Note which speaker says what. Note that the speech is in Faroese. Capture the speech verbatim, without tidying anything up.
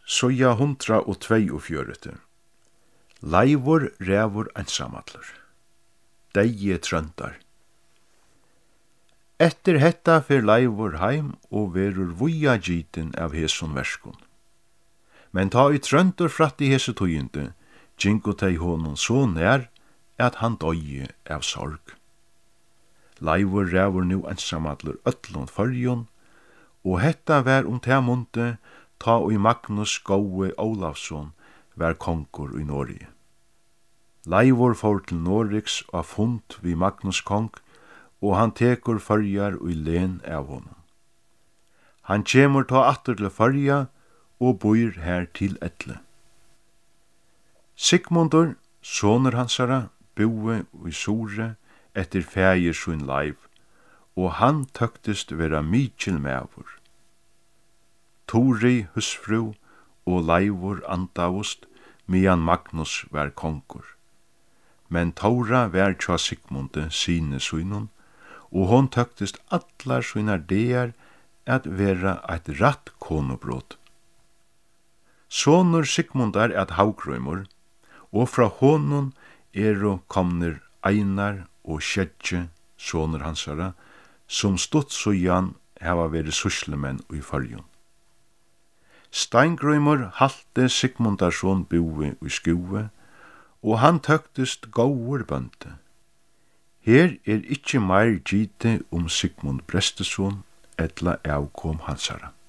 Speaker 1: Soja hundra og tvei og fjørete. Leivor revor ensamallar. Deie trøndar. Etter hetta fer Leivor heim og verur vuja gitin av hesun verskun. Men ta i trøndur fratt i hesu tøyinde, gingo tei honum så nær at han døye av sorg. Leivor revor nu ensamallar öllun fyrjun, og hetta var um ta munde ta og Magnus Gåe Olavsson var konkur i Norge. Leivor får til Norriks av fund vi Magnus kong, og han tekur førjar og len av honom. Han kjemur ta atter til førja og bor her til etle. Sigmundur, soner hansara, boe i Sore etter fægir sin Leiv, og han tøktist vera mykil mevor. Tori husfru og Leivor andavust, medan Magnus var konkur. Men Tora var tja Sigmunde sine synun, og hon tøktist allar synar dear at vera eit ratt konobrot. Sonur Sigmundar at Haugrøymur, og fra honon eru komnir Einar og Skjedje, sonur hansara, som stutt sujan hava veri suslemenn i fyrjun. Steingrøymur halte Sigmundarsson boe i skue, og han tøktist góur bønte. Her er ikkje meir gite om Sigmund Brestesson etla avkom hansara.